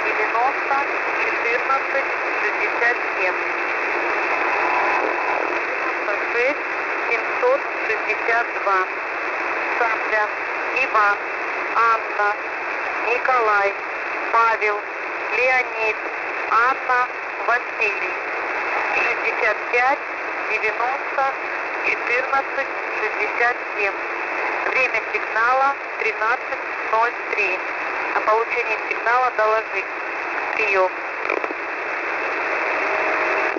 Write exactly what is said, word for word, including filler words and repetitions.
девяносто четырнадцать шестьдесят семь. девяносто шесть семьсот шестьдесят два. Сабля, Иван, Анна, Николай, Павел, Леонид, Анна, Василий. шестьдесят пять девяносто четырнадцать шестьдесят семь. Время сигнала тринадцать ноль три. О получении сигнала доложить. Прием.